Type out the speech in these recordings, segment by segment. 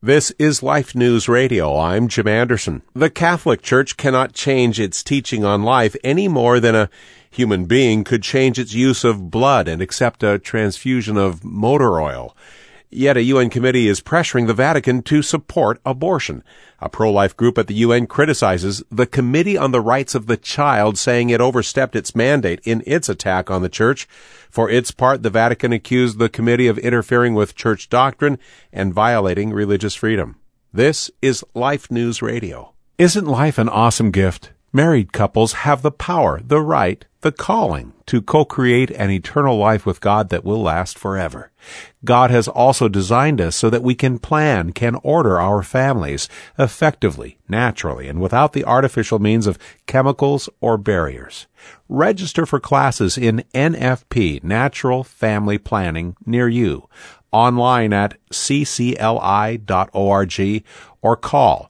This is Life News Radio. I'm Jim Anderson. The Catholic Church cannot change its teaching on life any more than a human being could change its use of blood and accept a transfusion of motor oil. Yet a UN committee is pressuring the Vatican to support abortion. A pro-life group at the UN criticizes the Committee on the Rights of the Child, saying it overstepped its mandate in its attack on the Church. For its part, the Vatican accused the committee of interfering with Church doctrine and violating religious freedom. This is Life News Radio. Isn't life an awesome gift? Married couples have the power, the right, the calling to co-create an eternal life with God that will last forever. God has also designed us so that we can plan, can order our families effectively, naturally, and without the artificial means of chemicals or barriers. Register for classes in NFP, Natural Family Planning, near you, online at ccli.org or call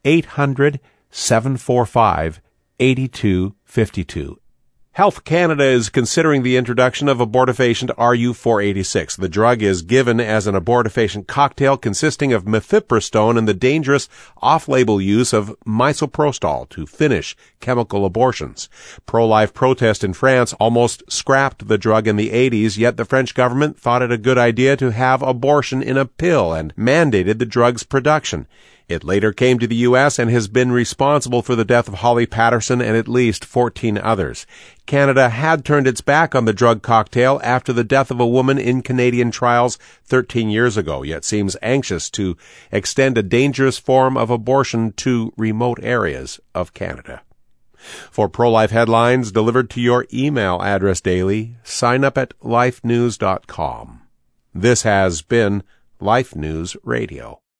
800-745-8252. Health Canada is considering the introduction of abortifacient RU486. The drug is given as an abortifacient cocktail consisting of mifepristone and the dangerous off-label use of misoprostol to finish chemical abortions. Pro-life protest in France almost scrapped the drug in the 80s, yet the French government thought it a good idea to have abortion in a pill and mandated the drug's production. It later came to the U.S. and has been responsible for the death of Holly Patterson and at least 14 others. Canada had turned its back on the drug cocktail after the death of a woman in Canadian trials 13 years ago, yet seems anxious to extend a dangerous form of abortion to remote areas of Canada. For pro-life headlines delivered to your email address daily, sign up at lifenews.com. This has been Life News Radio.